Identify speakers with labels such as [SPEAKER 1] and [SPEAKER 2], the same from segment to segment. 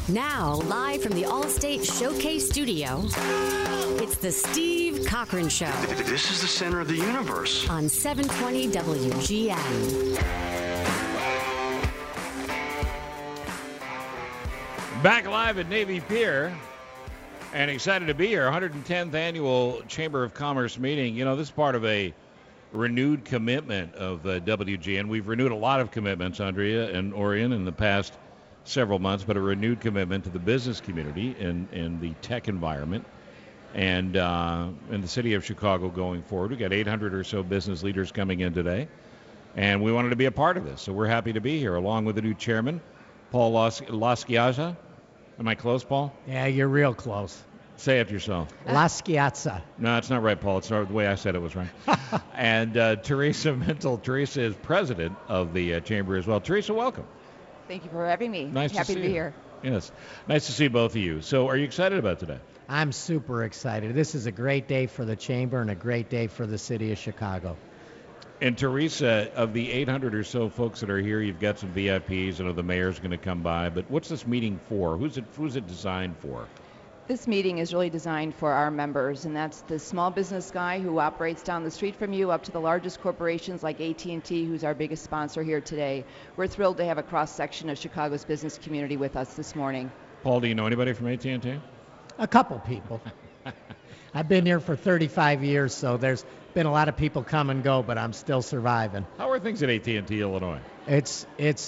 [SPEAKER 1] Now, live from the Allstate Showcase Studio, it's the Steve Cochran Show.
[SPEAKER 2] This is the center of the universe.
[SPEAKER 1] On 720 WGN.
[SPEAKER 3] Back live at Navy Pier, and excited to be here. 110th Annual Chamber of Commerce meeting. You know, this is part of a renewed commitment of WGN. We've renewed a lot of commitments, Andrea and Orion, in the past several months, but a renewed commitment to the business community and the tech environment and in the city of Chicago going forward. We've got 800 or so business leaders coming in today, and we wanted to be a part of this. So we're happy to be here, along with the new chairman, Paul Laschiazza. Am I close, Paul?
[SPEAKER 4] Yeah, you're real close.
[SPEAKER 3] Say it yourself.
[SPEAKER 4] Laschiazza.
[SPEAKER 3] No, it's not right, Paul. It's not the way I said it was right. And Teresa Mintel. Teresa is president of the chamber as well. Teresa, welcome.
[SPEAKER 5] Thank you for having me.
[SPEAKER 3] Nice
[SPEAKER 5] Happy to be here.
[SPEAKER 3] Yes. Nice to see both of you. So are you excited about today?
[SPEAKER 4] I'm super excited. This is a great day for the chamber and a great day for the city of Chicago.
[SPEAKER 3] And Teresa, of the 800 or so folks that are here, you've got some VIPs. I know the mayor's going to come by. But what's this meeting for? Who's it designed for?
[SPEAKER 5] This meeting is really designed for our members, and that's the small business guy who operates down the street from you up to the largest corporations like AT&T, who's our biggest sponsor here today. We're thrilled to have a cross-section of Chicago's business community with us this morning.
[SPEAKER 3] Paul, do you know anybody from AT&T?
[SPEAKER 4] A couple people. I've been here for 35 years, so there's been a lot of people come and go, but I'm still surviving.
[SPEAKER 3] How are things at AT&T Illinois?
[SPEAKER 4] It's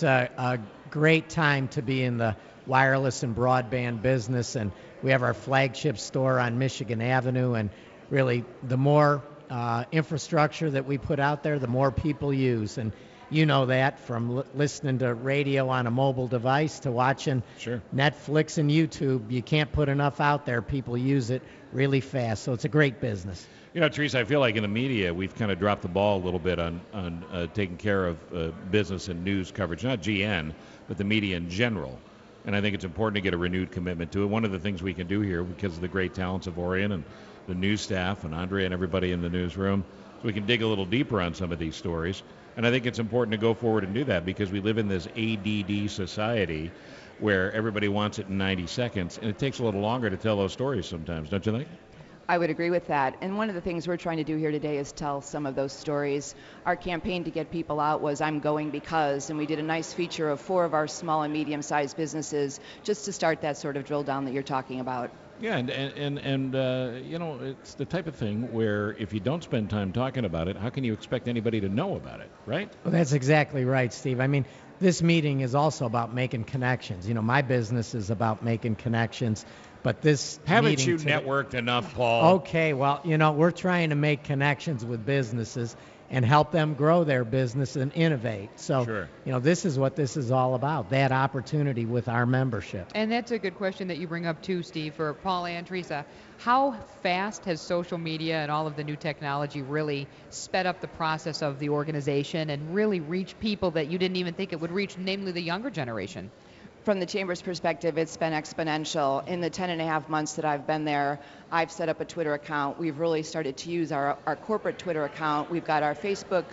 [SPEAKER 4] a great time to be in the wireless and broadband business, and we have our flagship store on Michigan Avenue, and really the more infrastructure that we put out there, the more people use. And you know that from listening to radio on a mobile device to watching Netflix and YouTube. You can't put enough out there. People use it really fast, so it's a great business.
[SPEAKER 3] You know, Teresa, I feel like in the media we've kind of dropped the ball a little bit on taking care of business and news coverage, not GN, but the media in general. And I think it's important to get a renewed commitment to it. One of the things we can do here, because of the great talents of Orion and the news staff and Andrea and everybody in the newsroom, is we can dig a little deeper on some of these stories. And I think it's important to go forward and do that because we live in this ADD society where everybody wants it in 90 seconds, and it takes a little longer to tell those stories sometimes, don't you think?
[SPEAKER 5] I would agree with that. And one of the things we're trying to do here today is tell some of those stories. Our campaign to get people out was I'm Going Because, and we did a nice feature of 4 of our small and medium-sized businesses just to start that sort of drill down that you're talking about.
[SPEAKER 3] Yeah, and you know, it's the type of thing where if you don't spend time talking about it, how can you expect anybody to know about it, right?
[SPEAKER 4] Well, that's exactly right, Steve. I mean, this meeting is also about making connections. You know, my business is about making connections. But this
[SPEAKER 3] haven't you
[SPEAKER 4] today,
[SPEAKER 3] networked enough, Paul?
[SPEAKER 4] Okay, well, you know, we're trying to make connections with businesses and help them grow their business and innovate. So, you know, this is what this is all about, that opportunity with our membership.
[SPEAKER 6] And that's a good question that you bring up too, Steve, for Paul and Teresa. How fast has social media and all of the new technology really sped up the process of the organization and really reached people that you didn't even think it would reach, namely the younger generation?
[SPEAKER 5] From the Chamber's perspective, it's been exponential. In the 10 and a half months that I've been there, I've set up a Twitter account. We've really started to use our corporate Twitter account. We've got our Facebook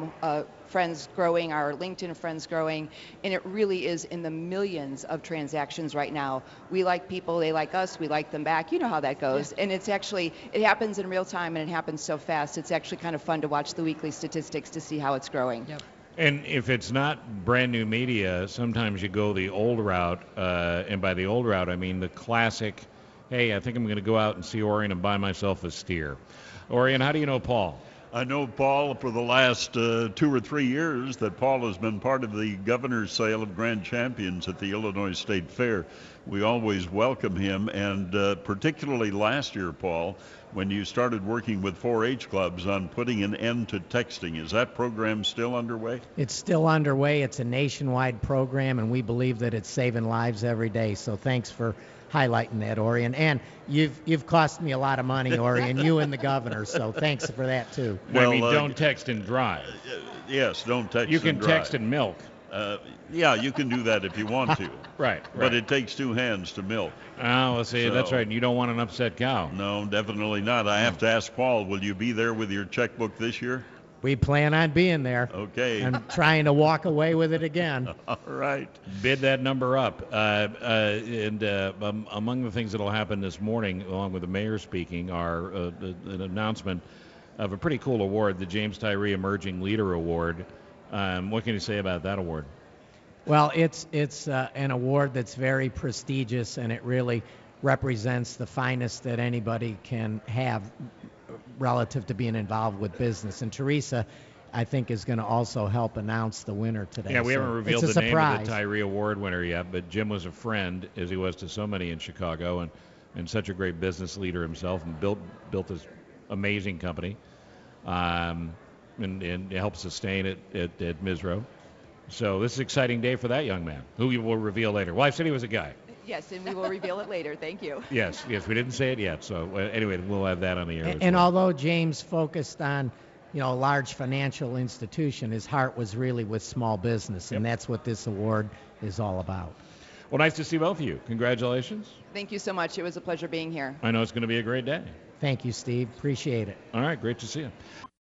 [SPEAKER 5] friends growing, our LinkedIn friends growing, and it really is in the millions of transactions right now. We like people, they like us, we like them back. You know how that goes. Yeah. And it's actually, it happens in real time and it happens so fast. It's actually kind of fun to watch the weekly statistics to see how it's growing.
[SPEAKER 6] Yep.
[SPEAKER 3] And if it's not brand new media, sometimes you go the old route, and by the old route I mean the classic, hey, I think I'm going to go out and see Orion and buy myself a steer. Orion, how do you know Paul?
[SPEAKER 7] I know Paul for the last 2 or 3 years that Paul has been part of the governor's sale of Grand Champions at the Illinois State Fair. We always welcome him, and particularly last year, Paul, when you started working with 4-H clubs on putting an end to texting. Is that program still underway?
[SPEAKER 4] It's still underway. It's a nationwide program, and we believe that it's saving lives every day. So thanks for highlighting that, Orion. And you've cost me a lot of money, Orion, you and the governor, so thanks for that, too.
[SPEAKER 3] Well, I mean, don't text and drive.
[SPEAKER 7] Yes, don't text and drive.
[SPEAKER 3] You can text and milk.
[SPEAKER 7] Yeah, you can do that if you want to.
[SPEAKER 3] Right.
[SPEAKER 7] But it takes 2 hands to milk.
[SPEAKER 3] Oh, well, see, that's right. You don't want an upset cow.
[SPEAKER 7] No, definitely not. I have to ask Paul, will you be there with your checkbook this year?
[SPEAKER 4] We plan on being there.
[SPEAKER 7] Okay.
[SPEAKER 4] And trying to walk away with it again.
[SPEAKER 7] All right.
[SPEAKER 3] Bid that number up. Among the things that will happen this morning, along with the mayor speaking, are an announcement of a pretty cool award, the James Tyree Emerging Leader Award. What can you say about that award?
[SPEAKER 4] Well, it's an award that's very prestigious, and it really represents the finest that anybody can have relative to being involved with business. And Teresa, I think, is going to also help announce the winner today.
[SPEAKER 3] Yeah, we haven't revealed the name
[SPEAKER 4] surprise.
[SPEAKER 3] of the Tyree Award winner yet, but Jim was a friend, as he was to so many in Chicago, and such a great business leader himself, and built this amazing company, and helped sustain it at Misro. So this is an exciting day for that young man, who we will reveal later. Well, I said he was a guy.
[SPEAKER 5] Yes, and we will reveal it later. Thank you.
[SPEAKER 3] Yes, we didn't say it yet. So anyway, we'll have that on the air.
[SPEAKER 4] And although James focused on, a large financial institution, his heart was really with small business, and that's what this award is all about.
[SPEAKER 3] Well, nice to see both of you. Congratulations.
[SPEAKER 5] Thank you so much. It was a pleasure being here.
[SPEAKER 3] I know it's going to be a great day.
[SPEAKER 4] Thank you, Steve. Appreciate it.
[SPEAKER 3] All right, great to see you.